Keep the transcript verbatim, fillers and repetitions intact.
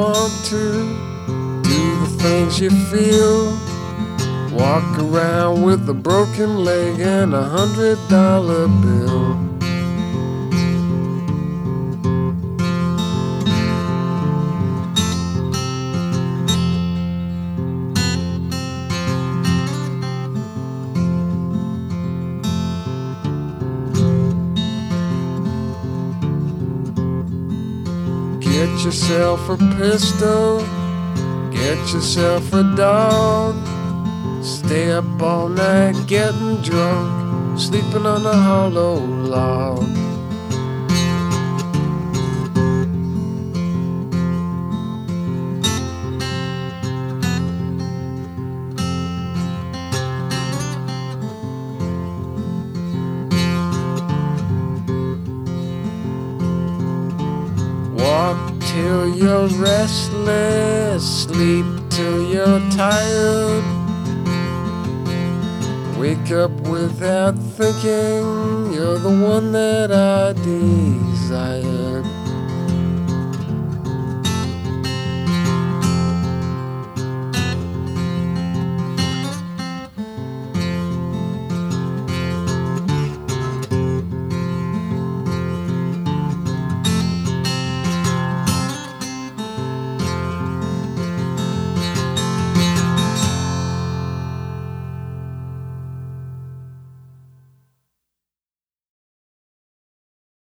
want to do the things you feel. Walk around with a broken leg and a hundred dollar bill. Get yourself a pistol, get yourself a dog. Stay up all night getting drunk, sleeping on a hollow log. Walk till you're restless, sleep till you're tired. Wake up without thinking, you're the one that I desire.